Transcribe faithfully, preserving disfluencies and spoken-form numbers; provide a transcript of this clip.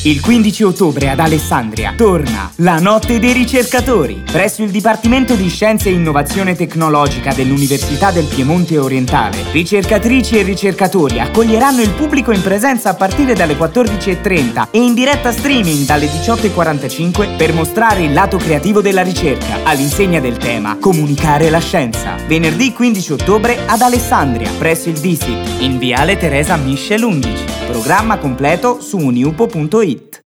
Il quindici ottobre ad Alessandria torna la Notte dei Ricercatori. Presso il Dipartimento di Scienze e Innovazione Tecnologica dell'Università del Piemonte Orientale, ricercatrici e ricercatori accoglieranno il pubblico in presenza a partire dalle quattordici e trenta e in diretta streaming dalle diciotto e quarantacinque per mostrare il lato creativo della ricerca, all'insegna del tema Comunicare la scienza. Venerdì quindici ottobre ad Alessandria, presso il D S I T, in Viale Teresa Michel undici. Programma completo su uniupo punto it.